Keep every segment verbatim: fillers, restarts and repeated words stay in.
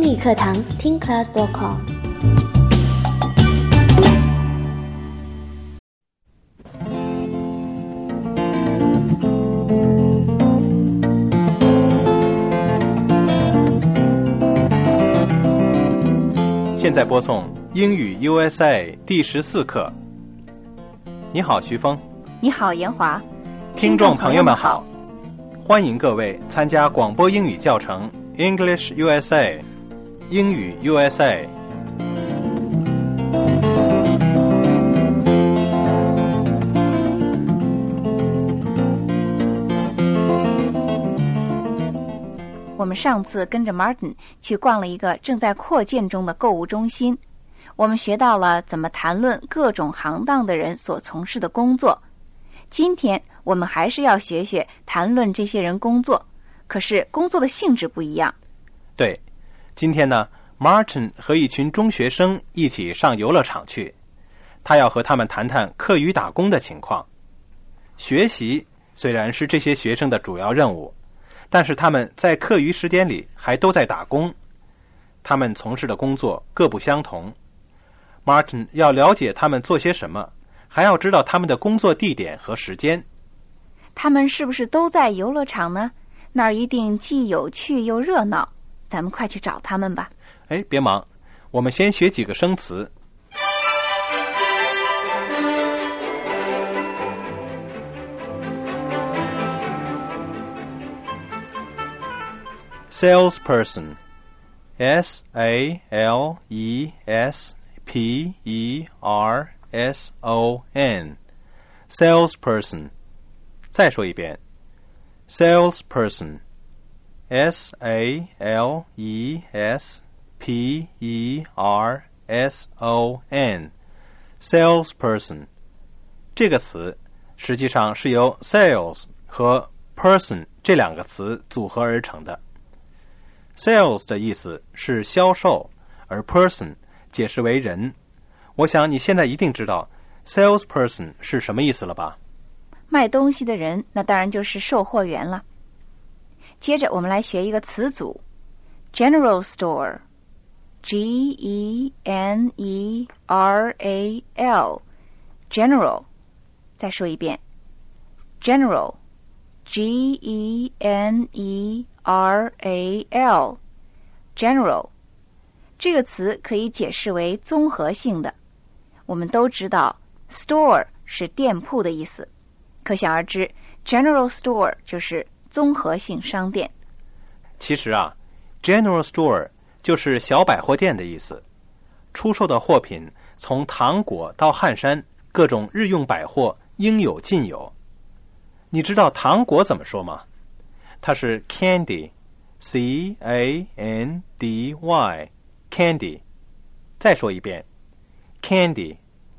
英语课堂听 class 点 com。 现在播送英语 U S A 第十四课。你好，徐峰。 你好，严华。 听众朋友们好，欢迎各位参加广播英语教程 English U S A 英语 U S A。 我们上次跟着 Martin 去逛了一个正在扩建中的购物中心，我们学到了怎么谈论各种行当的人所从事的工作。今天我们还是要学学谈论这些人工作，可是工作的性质不一样。 对，今天呢 Martin 和一群中学生一起上游乐场去，他要和他们谈谈课余打工的情况。学习虽然是这些学生的主要任务，但是他们在课余时间里还都在打工，他们从事的工作各不相同。Martin 要了解他们做些什么，还要知道他们的工作地点和时间。 他们是不是都在游乐场呢？那儿一定既有趣又热闹，咱们快去找他们吧。 哎，别忙，我们先学几个生词。Salesperson, S A L E S P E R S O N, Salesperson. 再说一遍 Salesperson, S A L E S P E R S O N, Salesperson. 这个词实际上是由 sales 和 person 这两个词组合而成的。Sales 的意思是销售，而 person 解释为人。我想你现在一定知道 salesperson 是什么意思了吧？ 卖东西的人，那当然就是售货员了。接着我们来学一个词组 General Store, G E N E R A L, General. 再说一遍 General, G E N E R A L, General. 这个词可以解释为综合性的。我们都知道 store 是店铺的意思，可想而知 General Store 就是综合性商店。 其实啊 General Store 就是小百货店的意思，出售的货品从糖果到汗衫，各种日用百货应有尽有。你知道糖果怎么说吗？它是 candy, C A N D Y, candy. 再说一遍 candy,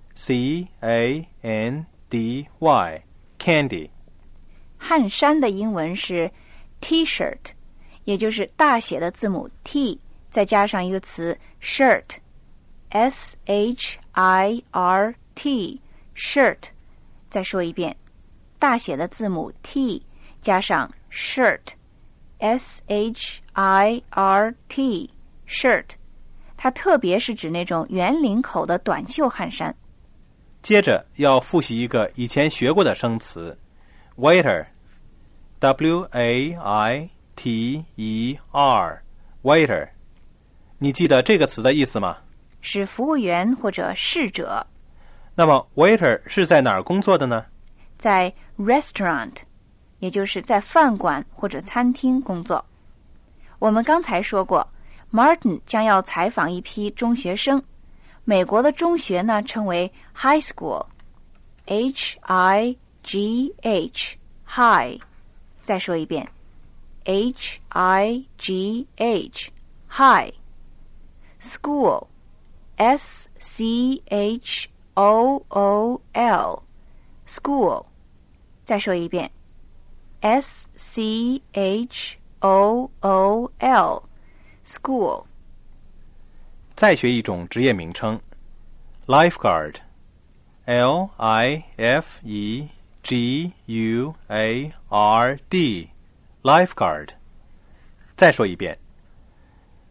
C A N D Y, candy. 汗衫的英文是 T-shirt, 也就是大写的字母 T 再加上一个词 shirt, S H I R T, shirt. 再说一遍，大写的字母 T 加上 shirt, S H I R T, shirt. 它特别是指那种圆领口的短袖汗衫。 接着要复习一个以前学过的生词 waiter, W A I T E R, waiter. 你记得这个词的意思吗？ 是服务员或者侍者。 那么 waiter 是在哪儿工作的呢？ 在 restaurant, 也就是在饭馆或者餐厅工作。我们刚才说过 Martin 将要采访一批中学生。美国的中学呢称为 high school, H I G H, high. 再说一遍 H I G H, high. School, S C H O O L, school. 再说一遍 S C H O O L, school. 再学一种职业名称 lifeguard, L I F E G U A R D, lifeguard. 再说一遍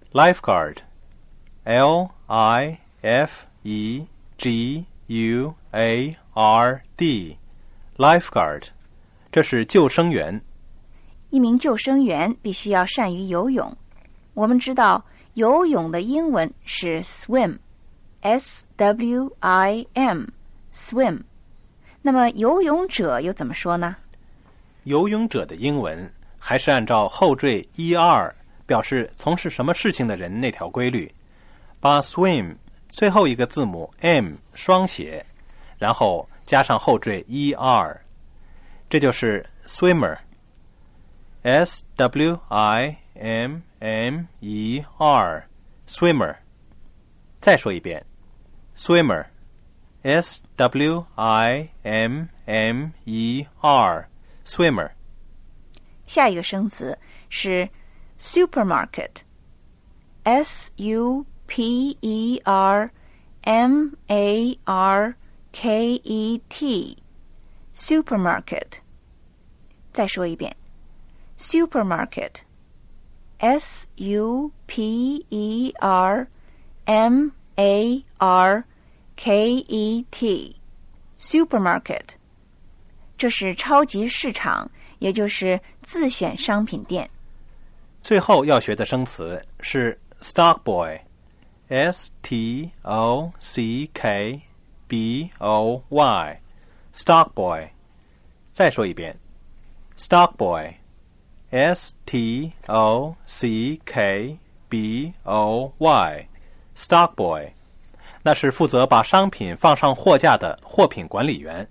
Lifeguard, L I F E G U A R D, Lifeguard， 这是救生员。 一名救生员必须要善于游泳。我们知道游泳的英文是 swim， S W I M， swim。那么游泳者又怎么说呢？ 游泳者的英文还是按照后缀 er 表示从事什么事情的人那条规律，把 swim 最后一个字母 m 双写，然后加上后缀 er， 这就是 swimmer， S W I M M E R， swimmer。 再说一遍 swimmer， S W I M M E R， swimmer。 下一个生词是 supermarket， S U P E R M A R K E T， supermarket。 再说一遍 supermarket， S U P E R M A R K E T， supermarket。 这是超级市场，也就是自选商品店。 最后要学的生词是 stock boy， S T O C K B O Y， stock boy。 再说一遍 stock boy， S T O C K B O Y， stock boy， 那是负责把商品放上货架的货品管理员。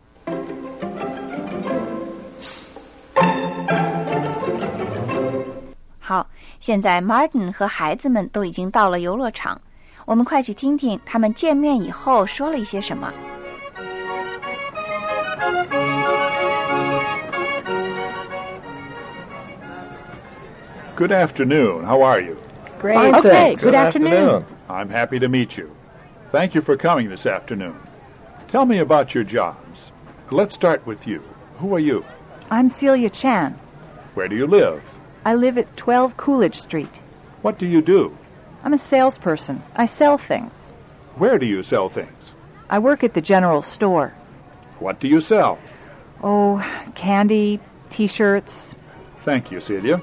好，现在 Martin 和孩子们都已经到了游乐场，我们快去听听他们见面以后说了一些什么。 Good afternoon. How are you? Great. Fine, Okay, thanks. good afternoon. I'm happy to meet you. Thank you for coming this afternoon. Tell me about your jobs. Let's start with you. Who are you? I'm Celia Chan. Where do you live? I live at twelve Coolidge Street. What do you do? I'm a salesperson. I sell things. Where do you sell things? I work at the general store. What do you sell? Oh, candy, T-shirts. Thank you, Celia.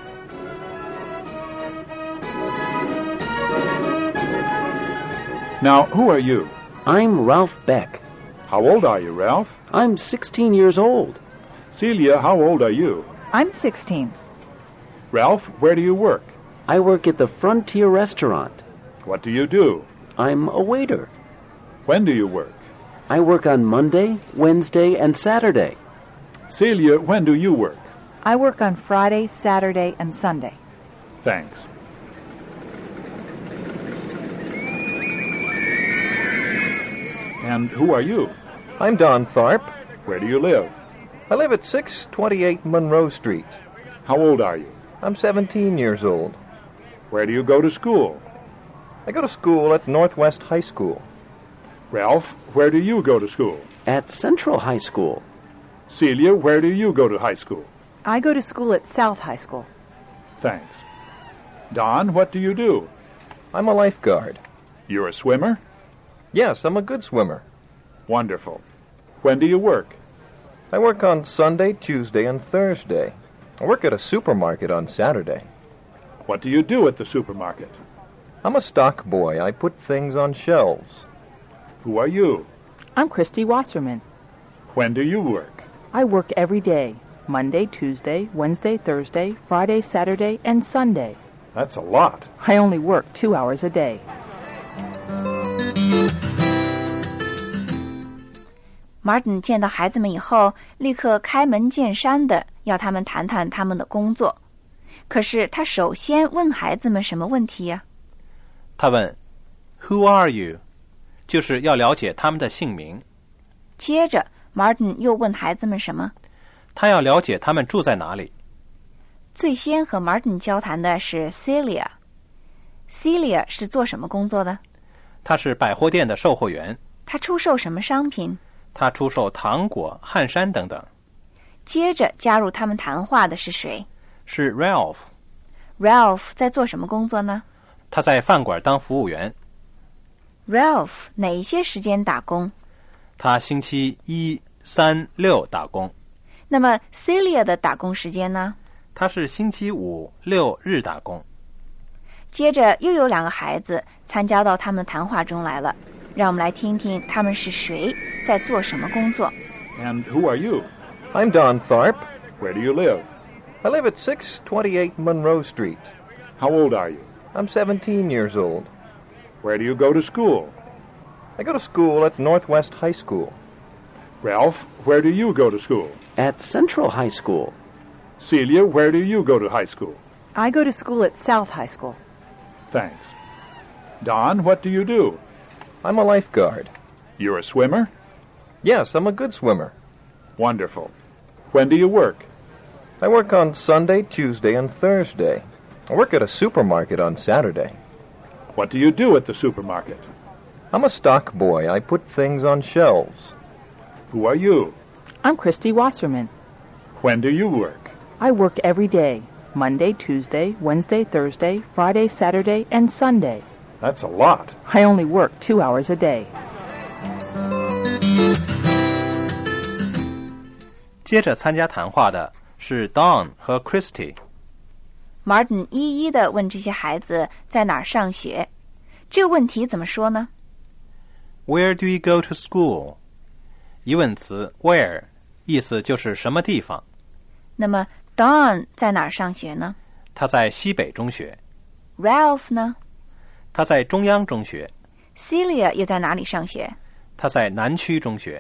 Now, who are you? I'm Ralph Beck. How old are you, Ralph? I'm sixteen years old. Celia, how old are you? I'm sixteen. Ralph, where do you work? I work at the Frontier Restaurant. What do you do? I'm a waiter. When do you work? I work on Monday, Wednesday, and Saturday. Celia, when do you work? I work on Friday, Saturday, and Sunday. Thanks. And who are you? I'm Don Tharp. Where do you live? I live at six twenty-eight Monroe Street. How old are you? I'm seventeen years old. Where do you go to school? I go to school at Northwest High School. Ralph, where do you go to school? At Central High School. Celia, where do you go to high school? I go to school at South High School. Thanks. Don, what do you do? I'm a lifeguard. You're a swimmer? Yes, I'm a good swimmer. Wonderful. When do you work? I work on Sunday, Tuesday, and Thursday. I work at a supermarket on Saturday. What do you do at the supermarket? I'm a stock boy. I put things on shelves. Who are you? I'm Christy Wasserman. When do you work? I work every day, Monday, Tuesday, Wednesday, Thursday, Friday, Saturday, and Sunday. That's a lot. I only work two hours a day. Martin 见到孩子们以后，立刻开门见山的要他们谈谈他们的工作。可是他首先问孩子们什么问题呀？ 他问 Who are you？ 就是要了解他们的姓名。 接着 Martin 又问孩子们什么？ 他要了解他们住在哪里。 最先和 Martin 交谈的是 Celia。Celia 是做什么工作的？ 他是百货店的售货员。 他出售什么商品？ 他出售糖果、汗衫等等。 接着加入他们谈话的是谁？ 是 Ralph。 Ralph 在做什么工作呢？ 他在饭馆当服务员。 Ralph 哪些时间打工？ 他星期一、三、六打工。 那么 Celia 的打工时间呢？ 他是星期五、六日打工。 接着又有两个孩子参加到他们的谈话中来了，让我们来听听他们是谁，在做什么工作。 And who are you? I'm Don Tharp. Where do you live? I live at six twenty-eight Monroe Street. How old are you? I'm seventeen years old. Where do you go to school? I go to school at Northwest High School. Ralph, where do you go to school? At Central High School. Celia, where do you go to high school? I go to school at South High School. Thanks. Don, what do you do? I'm a lifeguard. You're a swimmer? Yes, I'm a good swimmer. Wonderful. When do you work? I work on Sunday, Tuesday, and Thursday. I work at a supermarket on Saturday. What do you do at the supermarket? I'm a stock boy. I put things on shelves. Who are you? I'm Christy Wasserman. When do you work? I work every day, Monday, Tuesday, Wednesday, Thursday, Friday, Saturday, and Sunday. That's a lot. I only work two hours a day. 接着参加谈话的是 Don 和 Christy。 Martin 一一地问这些孩子在哪儿上学。这个问题怎么说呢？ Where do you go to school? 疑问词 where 意思就是什么地方。 那么 Don 在哪儿上学呢？ 他在西北中学。 Ralph 呢？ 他在中央中学。 Celia 又在哪里上学？ 他在南区中学。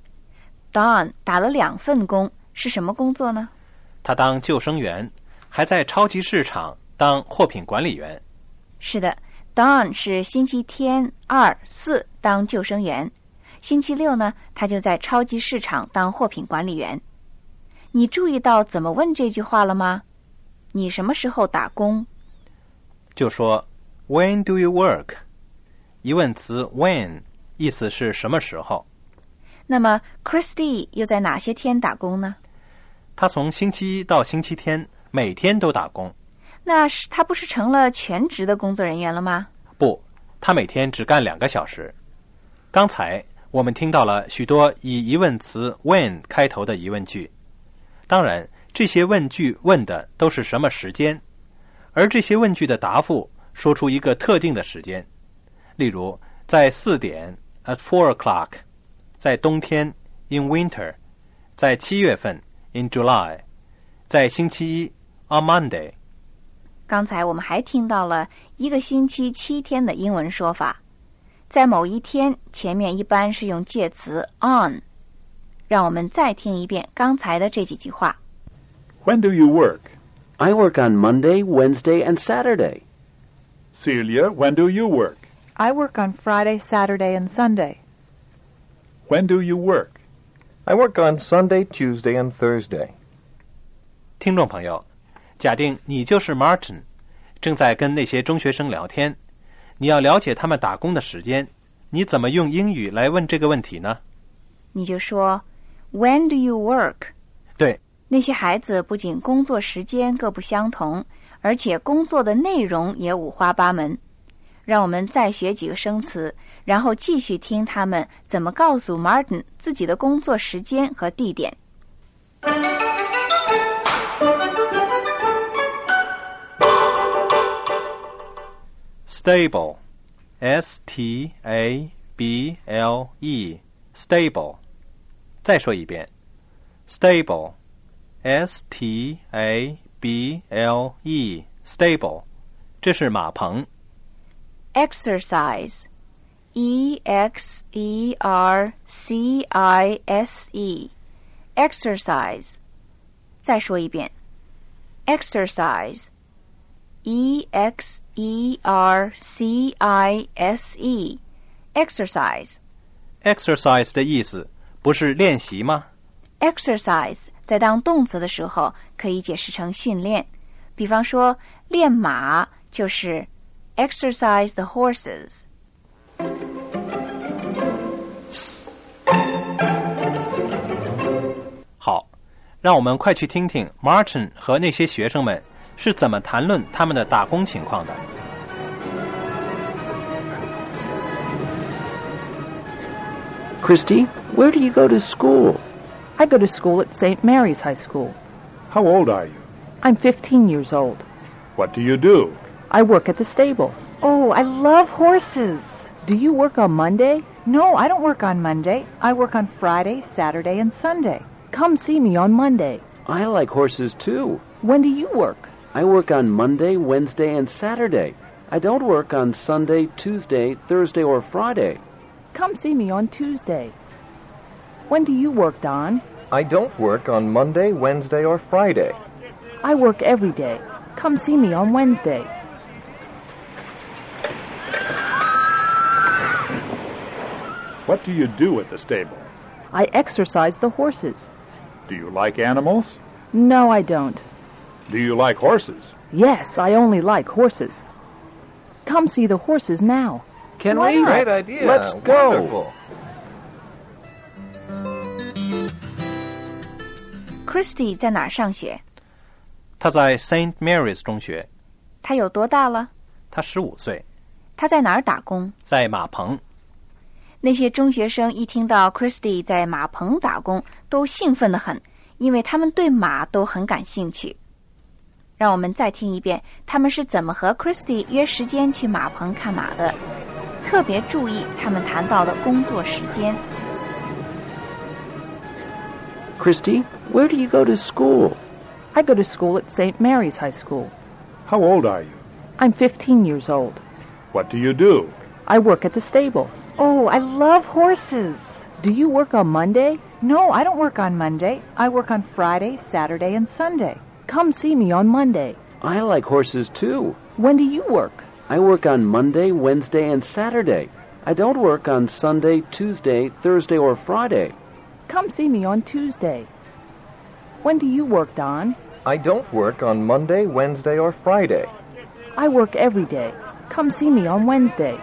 Don 打了两份工，是什么工作呢？ 他当救生员，还在超级市场当货品管理员。 是的， Don 是星期天二四当救生员，星期六呢，他就在超级市场当货品管理员。你注意到怎么问这句话了吗？你什么时候打工？ 就说 When do you work? 疑问词 when 意思是什么时候。 那么 Christy 又在哪些天打工呢？ 他从星期一到星期天每天都打工。 那是他不是成了全职的工作人员了吗？ 不，他每天只干两个小时。刚才我们听到了许多以疑问词 when 开头的疑问句，当然这些问句问的都是什么时间，而这些问句的答复说出一个特定的时间，例如在四点 at four o'clock， 在冬天 in winter， 在七月份 in July， 在星期一 on Monday。 刚才我们还听到了一个星期七天的英文说法，在某一天前面一般是用介词 on。 让我们再听一遍刚才的这几句话。 When do you work? I work on Monday, Wednesday, and Saturday. Celia, when do you work? I work on Friday, Saturday, and Sunday. When do you work? I work on Sunday, Tuesday, and Thursday. 听众朋友，假定你就是 Martin， 正在跟那些中学生聊天，你要了解他们打工的时间，你怎么用英语来问这个问题呢？ 你就说 When do you work? 对， 那些孩子不仅工作时间各不相同，而且工作的内容也五花八门。让我们再学几个生词，然后继续听他们怎么告诉 Martin 自己的工作时间和地点。 Stable, S T A B L E, stable. 再说一遍 Stable, S T A B L E, stable. 这是马棚。 Exercise, E X E R C I S E, exercise. 再说一遍 Exercise, E X E R C I S E, exercise. Exercise 的意思不是练习吗？ Exercise 在当动词的时候可以解释成训练，比方说练马就是 exercise the horses。 好，让我们快去听听 Martin 和那些学生们是怎么谈论他们的打工情况的。 Christy, where do you go to school? I go to school at Saint Mary's High School. How old are you? I'm fifteen years old. What do you do? I work at the stable. Oh, I love horses. Do you work on Monday? No, I don't work on Monday. I work on Friday, Saturday, and Sunday. Come see me on Monday. I like horses too. When do you work? I work on Monday, Wednesday, and Saturday. I don't work on Sunday, Tuesday, Thursday, or Friday. Come see me on Tuesday. When do you work, Don? I don't work on Monday, Wednesday, or Friday. I work every day. Come see me on Wednesday. What do you do at the stable? I exercise the horses. Do you like animals? No, I don't. Do you like horses? Yes, I only like horses. Come see the horses now. Can Why we? not? Great idea. Let's go. Wonderful. Christy 在哪儿上学？ 他在 Saint Mary's 中学， 他有多大了？ 他十五岁， 他在哪儿打工？ 在马棚。 那些中学生一听到 Christy 在马棚打工，都兴奋得很，因为他们对马都很感兴趣。让我们再听一遍，他们是怎么和 Christy 约时间去马棚看马的。特别注意他们谈到的工作时间。 Christy, where do you go to school? I go to school at Saint Mary's High School. How old are you? I'm fifteen years old. What do you do? I work at the stable. Oh, I love horses. Do you work on Monday? No, I don't work on Monday. I work on Friday, Saturday, and Sunday. Come see me on Monday. I like horses too. When do you work? I work on Monday, Wednesday, and Saturday. I don't work on Sunday, Tuesday, Thursday, or Friday. Come see me on Tuesday. When do you work, Don? I don't work on Monday, Wednesday, or Friday. I work every day. Come see me on Wednesday.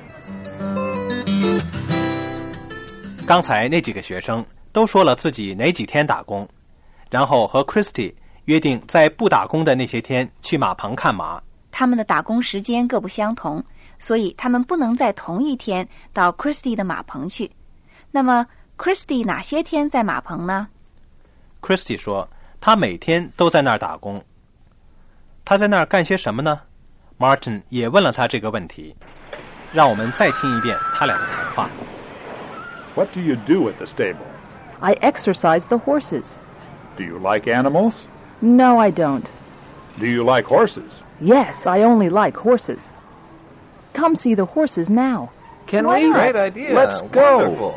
刚才那几个学生都说了自己哪几天打工，然后和 Christy 约定在不打工的那些天去马棚看马。 他们的打工时间各不相同，所以他们不能在同一天到 Christy 的马棚去。那么 Christy 哪些天在马棚呢？ Christy 说他每天都在那儿打工。他在那儿干些什么呢？ Martin 也问了他这个问题。让我们再听一遍他俩的谈话。 What do you do at the stable? I exercise the horses. Do you like animals? No, I don't. Do you like horses? Yes, I only like horses. Come see the horses now. Can Why we? not? Great idea. Let's go. Wonderful.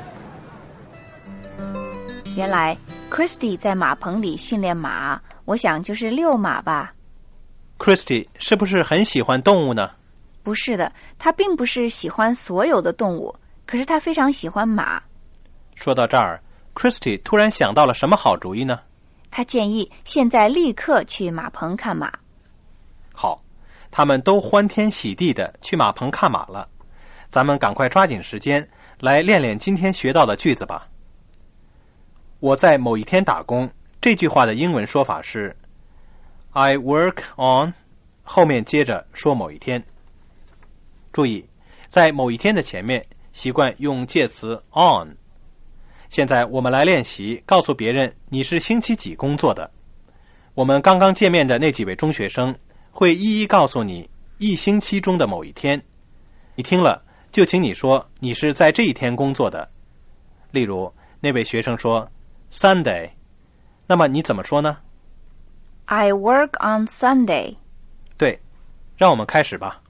原来 Christy 在马棚里训练马，我想就是遛马吧。 Christy 是不是很喜欢动物呢？ 不是的，他并不是喜欢所有的动物，可是他非常喜欢马。 说到这儿 Christy 突然想到了什么好主意呢？ 他建议现在立刻去马棚看马。 好，他们都欢天喜地的去马棚看马了。咱们赶快抓紧时间来练练今天学到的句子吧。我在某一天打工，这句话的英文说法是 I work on， 后面接着说某一天。注意，在某一天的前面习惯用介词 on。现在我们来练习告诉别人你是星期几工作的。我们刚刚见面的那几位中学生会一一告诉你一星期中的某一天，你听了就请你说你是在这一天工作的。例如那位学生说 Sunday， 那么你怎么说呢？ I work on Sunday。 对，让我们开始吧。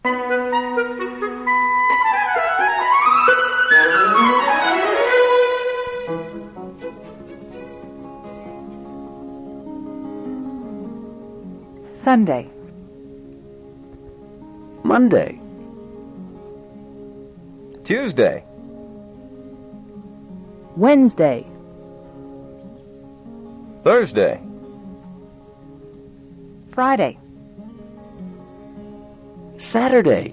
Sunday. Monday. Tuesday. Wednesday. Thursday. Friday. Saturday.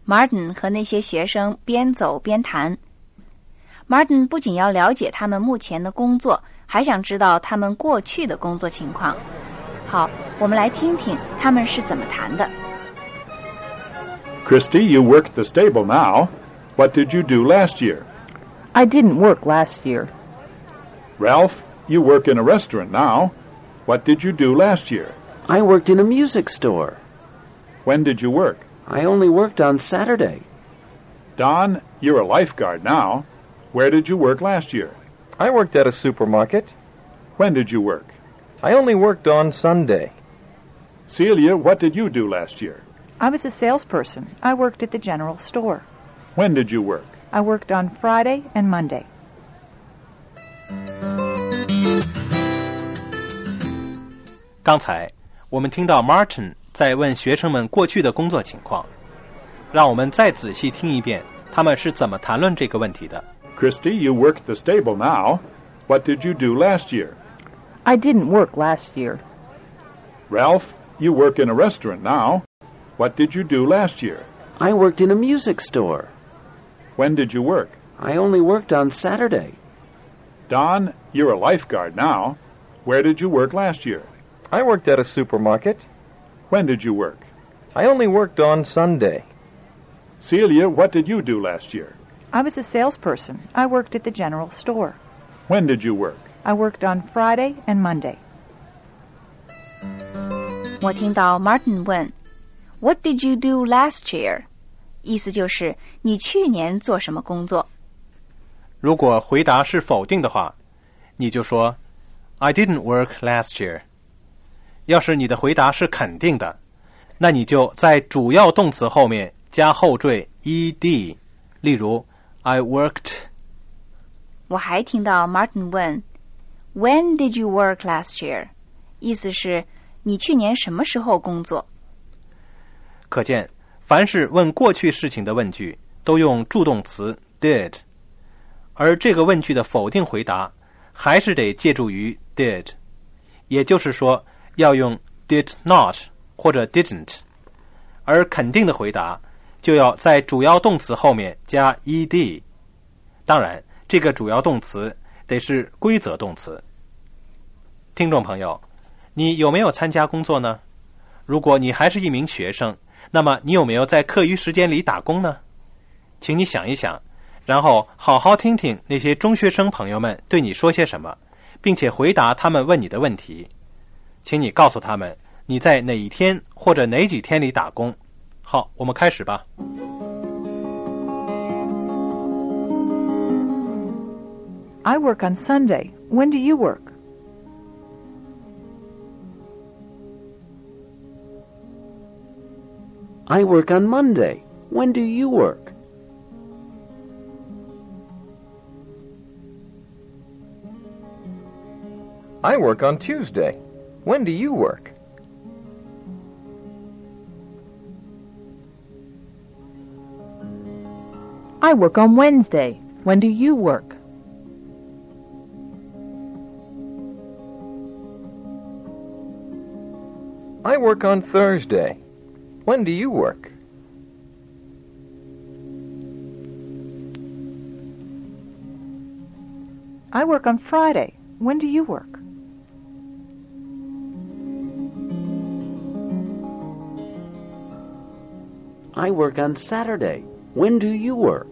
Martin 和那些学生边走边谈。Martin 不仅要了解他们目前的工作，还想知道他们过去的工作情况。好，我们来听听他们是怎么谈的。 Christy, you work the stable now. What did you do last year? I didn't work last year. Ralph, you work in a restaurant now. What did you do last year? I worked in a music store. When did you work? I only worked on Saturday. Don, you're a lifeguard now. Where did you work last year? I worked at a supermarket. When did you work? I only worked on Sunday. Celia, what did you do last year? I was a salesperson. I worked at the general store. When did you work? I worked on Friday and Monday. 刚才我们听到 Martin 在问学生们过去的工作情况，让我们再仔细听一遍他们是怎么谈论这个问题的。 Christy, you work the stable now. What did you do last year? I didn't work last year. Ralph, you work in a restaurant now. What did you do last year? I worked in a music store. When did you work? I only worked on Saturday. Don, you're a lifeguard now. Where did you work last year? I worked at a supermarket. When did you work? I only worked on Sunday. Celia, what did you do last year? I was a salesperson. I worked at the general store. When did you work? I worked on Friday and Monday. 我听到 Martin 问 What did you do last year? 意思就是你去年做什么工作。 如果回答是否定的话，你就说 I didn't work last year。要是你的回答是肯定的，那你就在主要动词后面加后缀 ed， 例如 I worked。 我还听到 Martin 问 When did you work last year? 意思是你去年什么时候工作。 可见凡是问过去事情的问句都用助动词 did， 而这个问句的否定回答还是得借助于 did， 也就是说要用 did not 或者 didn't， 而肯定的回答就要在主要动词后面加 ed。 当然这个主要动词得是规则动词。听众朋友，你有没有参加工作呢？如果你还是一名学生，那么你有没有在课余时间里打工呢？请你想一想，然后好好听听那些中学生朋友们对你说些什么，并且回答他们问你的问题。请你告诉他们你在哪一天或者哪几天里打工。好，我们开始吧。 I work on Sunday. When do you work? I work on Monday. When do you work? I work on Tuesday. When do you work? I work on Wednesday. When do you work? I work on Thursday. When do you work? I work on Friday. When do you work? I work on Saturday. When do you work?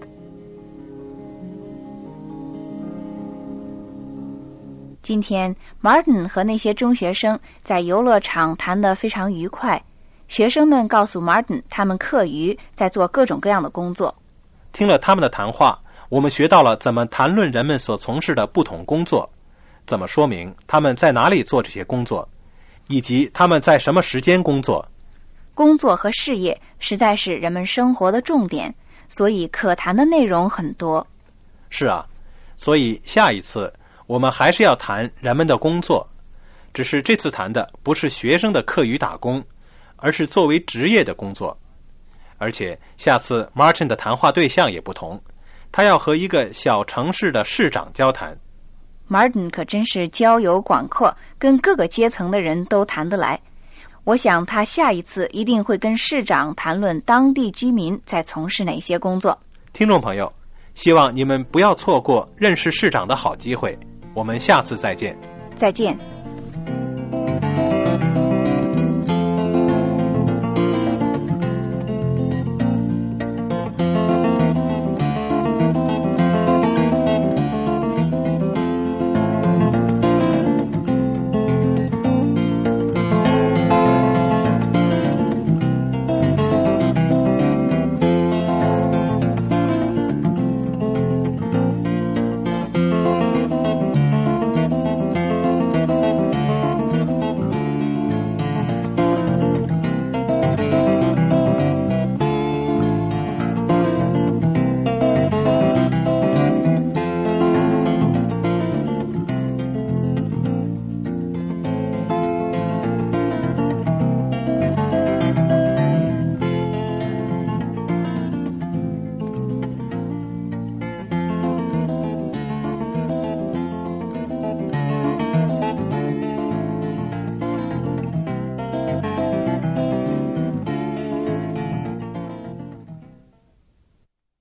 今天 Martin 和那些中学生在游乐场谈得非常愉快，学生们告诉 Martin 他们课余在做各种各样的工作。 听了他们的谈话，我们学到了怎么谈论人们所从事的不同工作，怎么说明他们在哪里做这些工作，以及他们在什么时间工作。 工作和事业实在是人们生活的重点，所以可谈的内容很多。 是啊，所以下一次我们还是要谈人们的工作，只是这次谈的不是学生的课余打工，而是作为职业的工作。而且下次 Martin 的谈话对象也不同，他要和一个小城市的市长交谈。 Martin 可真是交友广阔，跟各个阶层的人都谈得来。 我想他下一次一定会跟市长谈论当地居民在从事哪些工作。 听众朋友，希望你们不要错过认识市长的好机会。我们下次再见。 再见。